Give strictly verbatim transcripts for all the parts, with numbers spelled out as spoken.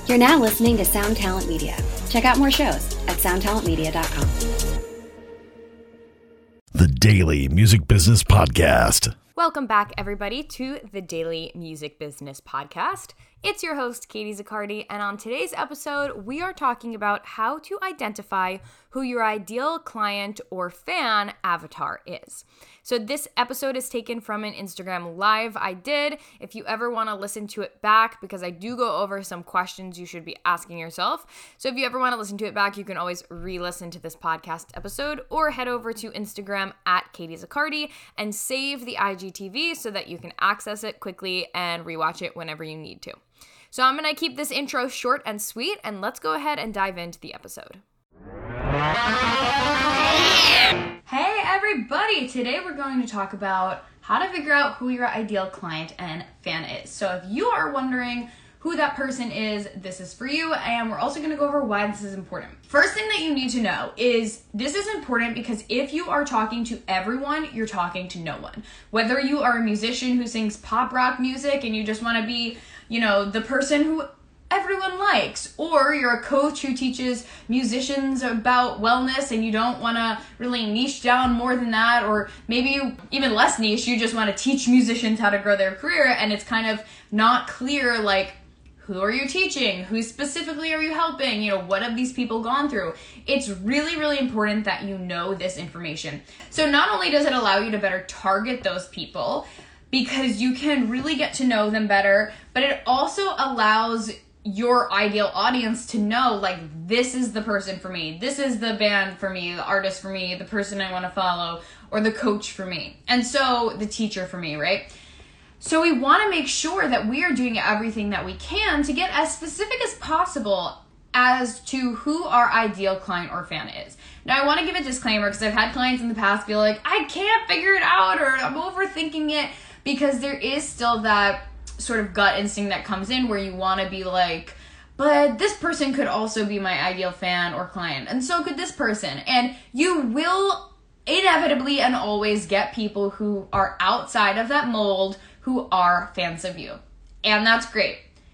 You're now listening to Sound Talent Media. Check out more shows at sound talent media dot com. The Daily Music Business Podcast. Welcome back, everybody, to the Daily Music Business Podcast. It's your host, Katie Zaccardi, and on today's episode, we are talking about how to identify who your ideal client or fan avatar is. So this episode is taken from an Instagram Live I did. If you ever want to listen to it back, because I do go over some questions you should be asking yourself. So if you ever want to listen to it back, you can always re-listen to this podcast episode or head over to Instagram at Katie Zaccardi and save the I G T V so that you can access it quickly and rewatch it whenever you need to. So I'm going to keep this intro short and sweet, and let's go ahead and dive into the episode. Hey everybody! Today we're going to talk about how to figure out who your ideal client and fan is. So if you are wondering who that person is, this is for you, and we're also going to go over why this is important. First thing that you need to know is this is important because if you are talking to everyone, you're talking to no one. Whether you are a musician who sings pop rock music and you just want to be, you know, the person who everyone likes, or you're a coach who teaches musicians about wellness and you don't want to really niche down more than that, or maybe you even less niche, you just want to teach musicians how to grow their career and it's kind of not clear, like, who are you teaching? Who specifically are you helping? You know, what have these people gone through? It's really, really important that you know this information. So not only does it allow you to better target those people, because you can really get to know them better, but it also allows your ideal audience to know, like, this is the person for me, this is the band for me, the artist for me, the person I want to follow, or the coach for me, and so the teacher for me, right? So we want to make sure that we are doing everything that we can to get as specific as possible as to who our ideal client or fan is. Now, I want to give a disclaimer because I've had clients in the past be like, I can't figure it out, or I'm overthinking it, because there is still that sort of gut instinct that comes in where you want to be like, but this person could also be my ideal fan or client, and so could this person. And you will inevitably and always get people who are outside of that mold who are fans of you. And that's great.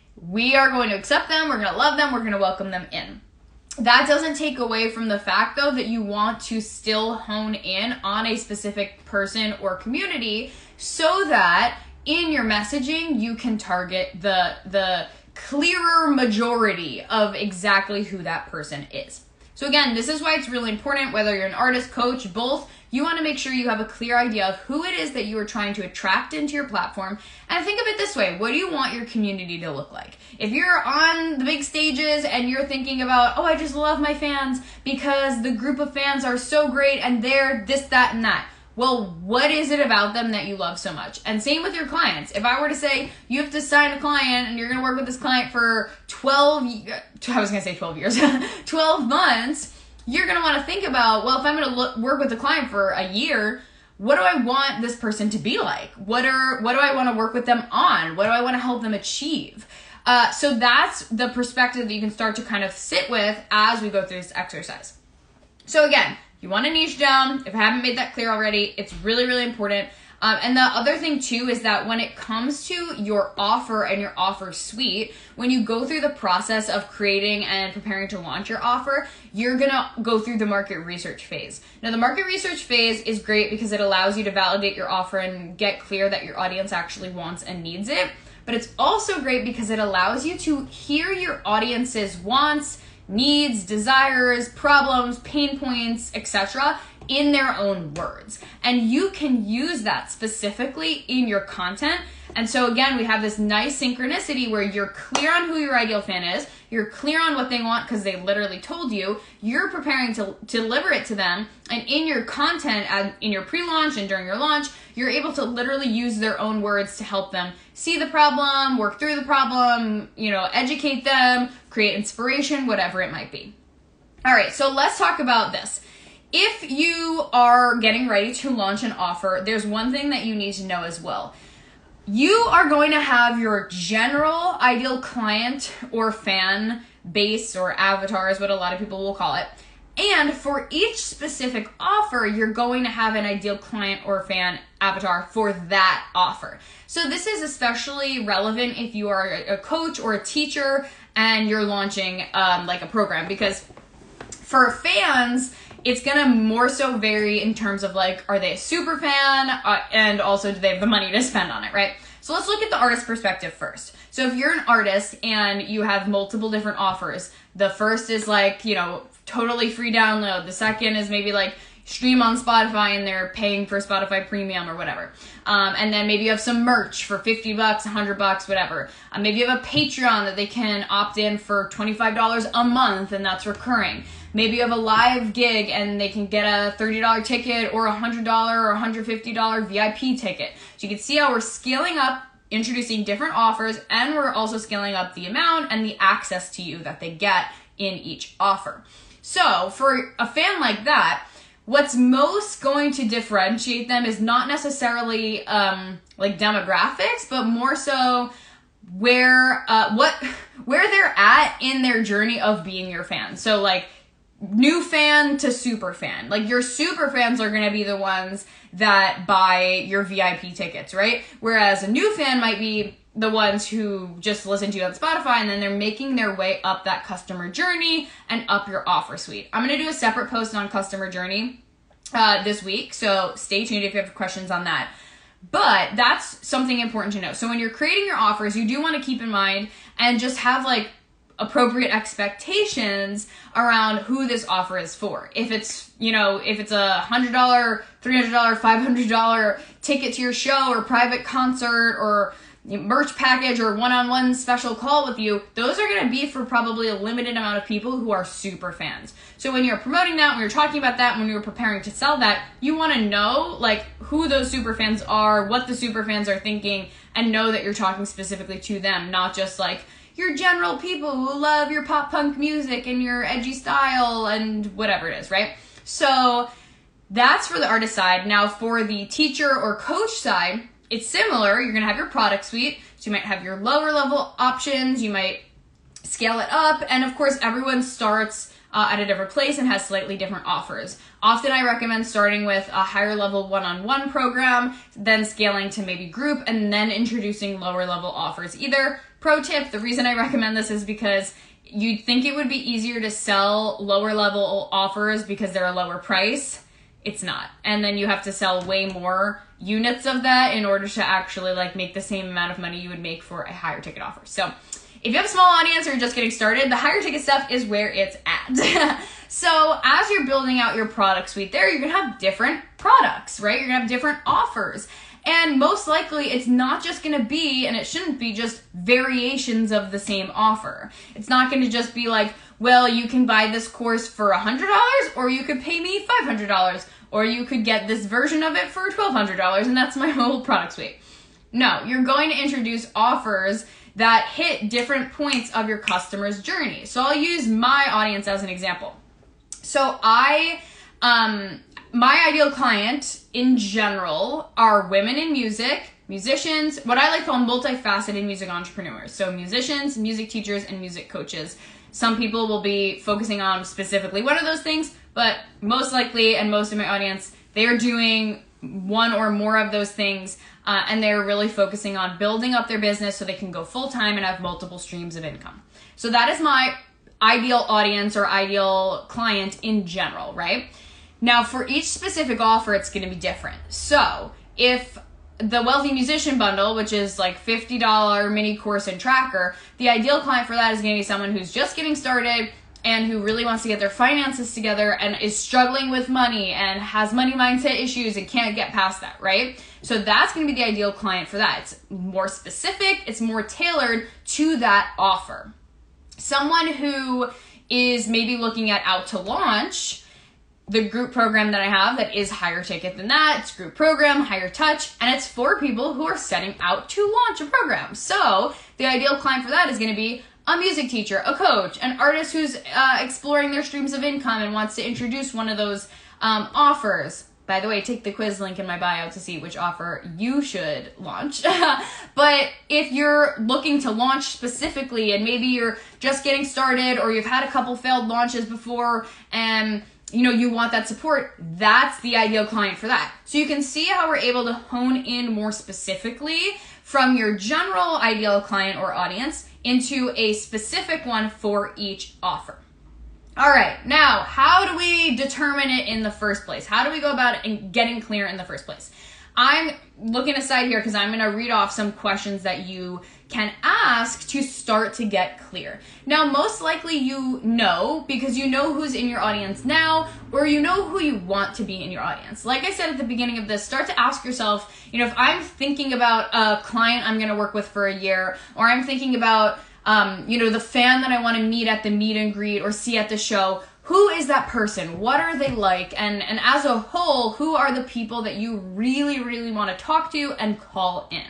We are going to accept them, we're going to love them, we're going to welcome them in. That doesn't take away from the fact, though, that you want to still hone in on a specific person or community so that in your messaging, you can target the the clearer majority of exactly who that person is. So again, this is why it's really important, whether you're an artist, coach, both, you want to make sure you have a clear idea of who it is that you are trying to attract into your platform. And think of it this way, what do you want your community to look like? If you're on the big stages and you're thinking about, oh, I just love my fans because the group of fans are so great and they're this, that, and that. Well, what is it about them that you love so much? And same with your clients. If I were to say you have to sign a client and you're going to work with this client for twelve, I was going to say twelve years, twelve months, you're going to want to think about, well, if I'm going to look, work with the client for a year, what do I want this person to be like? What are what do I want to work with them on? What do I want to help them achieve? Uh, so that's the perspective that you can start to kind of sit with as we go through this exercise. So again, you want to niche down. If I haven't made that clear already, it's really, really important. Um, and the other thing too is that when it comes to your offer and your offer suite, when you go through the process of creating and preparing to launch your offer, you're going to go through the market research phase. Now, the market research phase is great because it allows you to validate your offer and get clear that your audience actually wants and needs it. But it's also great because it allows you to hear your audience's wants, needs, desires, problems, pain points, et cetera in their own words. And you can use that specifically in your content. And so again, we have this nice synchronicity where you're clear on who your ideal fan is, you're clear on what they want because they literally told you, you're preparing to, to deliver it to them, and in your content, and in your pre-launch and during your launch, you're able to literally use their own words to help them see the problem, work through the problem, you know, educate them, create inspiration, whatever it might be. All right, so let's talk about this. If you are getting ready to launch an offer, there's one thing that you need to know as well. You are going to have your general ideal client or fan base, or avatar is what a lot of people will call it. And for each specific offer, you're going to have an ideal client or fan avatar for that offer. So this is especially relevant if you are a coach or a teacher and you're launching um, like a program. Because for fans, it's gonna more so vary in terms of like, are they a super fan, uh, and also do they have the money to spend on it, right? So let's look at the artist perspective first. So if you're an artist and you have multiple different offers, the first is like, you know, totally free download. The second is maybe like stream on Spotify and they're paying for Spotify Premium or whatever. Um, and then maybe you have some merch for fifty bucks, one hundred bucks, whatever. Uh, maybe you have a Patreon that they can opt in for twenty-five dollars a month and that's recurring. Maybe you have a live gig and they can get a thirty dollars ticket or a one hundred dollars or one hundred fifty dollars V I P ticket. So you can see how we're scaling up, introducing different offers, and we're also scaling up the amount and the access to you that they get in each offer. So for a fan like that, what's most going to differentiate them is not necessarily um, like demographics, but more so where uh, what where they're at in their journey of being your fan. So like new fan to super fan. Like your super fans are going to be the ones that buy your V I P tickets, right? Whereas a new fan might be the ones who just listen to you on Spotify and then they're making their way up that customer journey and up your offer suite. I'm going to do a separate post on customer journey uh, this week, so stay tuned if you have questions on that. But that's something important to know. So when you're creating your offers, you do want to keep in mind and just have like appropriate expectations around who this offer is for. If it's, you know, if it's a one hundred dollars, three hundred dollars, five hundred dollars ticket to your show or private concert or merch package or one-on-one special call with you, those are going to be for probably a limited amount of people who are super fans. So when you're promoting that, when you're talking about that, when you're preparing to sell that, you want to know like who those super fans are, what the super fans are thinking, and know that you're talking specifically to them, not just like your general people who love your pop punk music and your edgy style and whatever it is, right? So that's for the artist side. Now for the teacher or coach side, it's similar. You're going to have your product suite. So you might have your lower level options. You might scale it up. And of course, everyone starts uh, at a different place and has slightly different offers. Often I recommend starting with a higher level one-on-one program, then scaling to maybe group, and then introducing lower level offers. Either pro tip, the reason I recommend this is because you'd think it would be easier to sell lower level offers because they're a lower price. It's not. And then you have to sell way more units of that in order to actually like make the same amount of money you would make for a higher ticket offer. So if you have a small audience or you're just getting started, the higher ticket stuff is where it's at. So as you're building out your product suite there, you're going to have different products, right? You're going to have different offers. And most likely it's not just going to be, and it shouldn't be, just variations of the same offer. It's not going to just be like, well, you can buy this course for one hundred dollars or you could pay me five hundred dollars or you could get this version of it for twelve hundred dollars and that's my whole product suite. No, you're going to introduce offers that hit different points of your customer's journey. So I'll use my audience as an example. So I, um, my ideal client in general are women in music, musicians, what I like to call multifaceted music entrepreneurs. So musicians, music teachers, and music coaches. Some people will be focusing on specifically one of those things, but most likely, and most of my audience, they are doing one or more of those things, uh, and they're really focusing on building up their business so they can go full-time and have multiple streams of income. So that is my ideal audience or ideal client in general, right? Now, for each specific offer, it's going to be different. So if the Wealthy Musician Bundle, which is like fifty dollars mini course and tracker, the ideal client for that is going to be someone who's just getting started and who really wants to get their finances together and is struggling with money and has money mindset issues and can't get past that, right? So that's going to be the ideal client for that. It's more specific, it's more tailored to that offer. Someone who is maybe looking at out to launch, the group program that I have that is higher ticket than that, it's group program, higher touch, and it's for people who are setting out to launch a program. So the ideal client for that is going to be a music teacher, a coach, an artist who's uh, exploring their streams of income and wants to introduce one of those um, offers. By the way, take the quiz link in my bio to see which offer you should launch. But if you're looking to launch specifically and maybe you're just getting started or you've had a couple failed launches before and you know, you want that support, that's the ideal client for that. So you can see how we're able to hone in more specifically from your general ideal client or audience into a specific one for each offer. All right, now, how do we determine it in the first place? How do we go about it and getting clear in the first place? I'm looking aside here because I'm going to read off some questions that you can ask to start to get clear. Now, most likely you know because you know who's in your audience now, or you know who you want to be in your audience. Like I said at the beginning of this, start to ask yourself, you know, if I'm thinking about a client I'm going to work with for a year, or I'm thinking about Um, you know, the fan that I want to meet at the meet and greet or see at the show, who is that person? What are they like? And, and as a whole, who are the people that you really, really want to talk to and call in?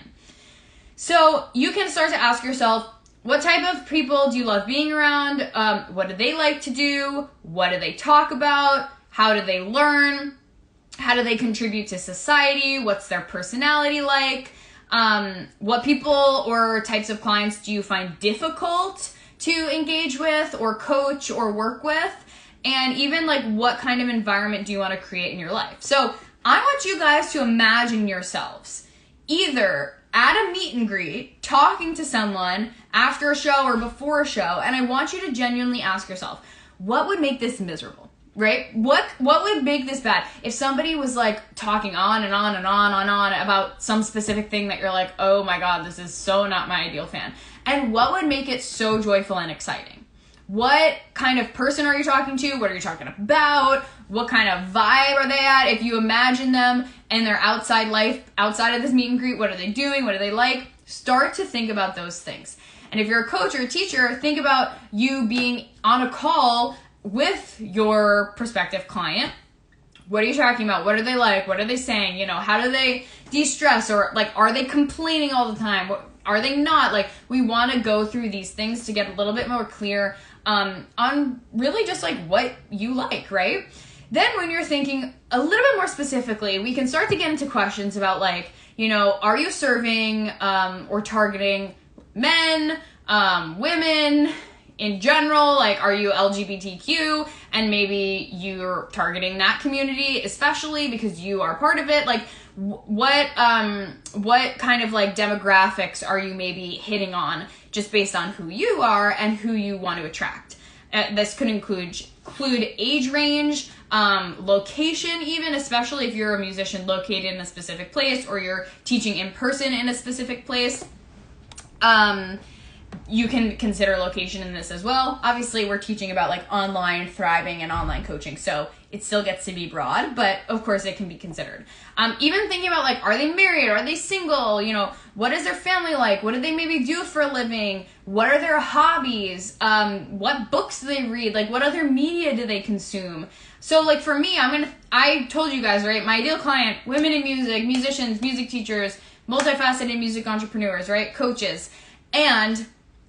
So you can start to ask yourself, what type of people do you love being around? Um, what do they like to do? What do they talk about? How do they learn? How do they contribute to society? What's their personality like? Um, what people or types of clients do you find difficult to engage with or coach or work with? And even like what kind of environment do you want to create in your life? So I want you guys to imagine yourselves either at a meet and greet talking to someone after a show or before a show, and I want you to genuinely ask yourself, what would make this miserable? Right? What what would make this bad? If somebody was like talking on and on and on and on about some specific thing that you're like, oh my God, this is so not my ideal fan. And what would make it so joyful and exciting? What kind of person are you talking to? What are you talking about? What kind of vibe are they at? If you imagine them and their outside life, outside of this meet and greet, what are they doing? What are they like? Start to think about those things. And if you're a coach or a teacher, think about you being on a call with your prospective client. What are you talking about? What are they like? What are they saying? You know, how do they de-stress? Or like, are they complaining all the time? What, are they not? Like, we want to go through these things to get a little bit more clear um, on really just like what you like, right? Then when you're thinking a little bit more specifically, we can start to get into questions about like, you know, are you serving um, or targeting men, um, women, in general? Like, are you L G B T Q and maybe you're targeting that community, especially because you are part of it? Like, w- what um what kind of like demographics are you maybe hitting on just based on who you are and who you want to attract? Uh, this could include include age range, um, location even, especially if you're a musician located in a specific place or you're teaching in person in a specific place. Um, You can consider location in this as well. Obviously, we're teaching about like online thriving and online coaching, so it still gets to be broad, but of course it can be considered. Um, even thinking about like, are they married? Are they single? You know, what is their family like? What do they maybe do for a living? What are their hobbies? Um, what books do they read? Like, what other media do they consume? So like for me, I'm gonna, I told you guys, right? My ideal client, women in music, musicians, music teachers, multifaceted music entrepreneurs, right? Coaches. And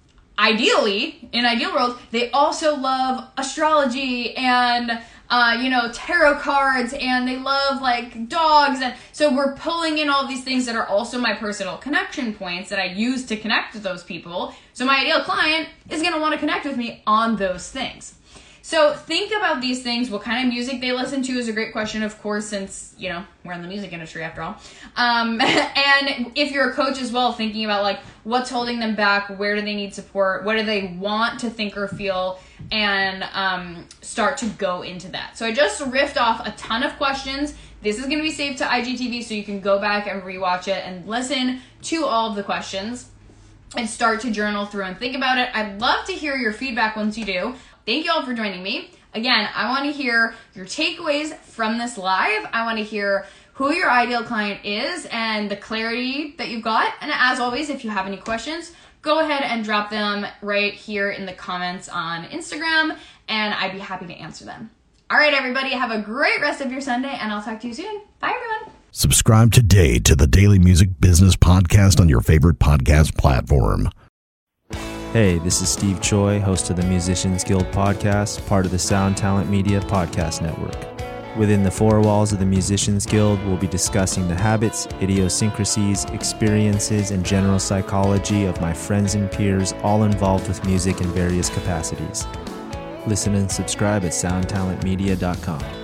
ideally, in ideal world, they also love astrology and, uh, you know, tarot cards, and they love like dogs. And so we're pulling in all these things that are also my personal connection points that I use to connect with those people. So my ideal client is going to want to connect with me on those things. So think about these things. What kind of music they listen to is a great question, of course, since, you know, we're in the music industry after all. Um, and if you're a coach as well, thinking about like what's holding them back, where do they need support, what do they want to think or feel, and um, start to go into that. So I just riffed off a ton of questions. This is going to be saved to I G T V, so you can go back and rewatch it and listen to all of the questions and start to journal through and think about it. I'd love to hear your feedback once you do. Thank you all for joining me. Again, I want to hear your takeaways from this live. I want to hear who your ideal client is and the clarity that you've got. And as always, if you have any questions, go ahead and drop them right here in the comments on Instagram, and I'd be happy to answer them. All right, everybody, have a great rest of your Sunday, and I'll talk to you soon. Bye, everyone. Subscribe today to the Daily Music Business Podcast on your favorite podcast platform. Hey, this is Steve Choi, host of the Musicians Guild podcast, part of the Sound Talent Media Podcast Network. Within the four walls of the Musicians Guild, we'll be discussing the habits, idiosyncrasies, experiences, and general psychology of my friends and peers, all involved with music in various capacities. Listen and subscribe at sound talent media dot com.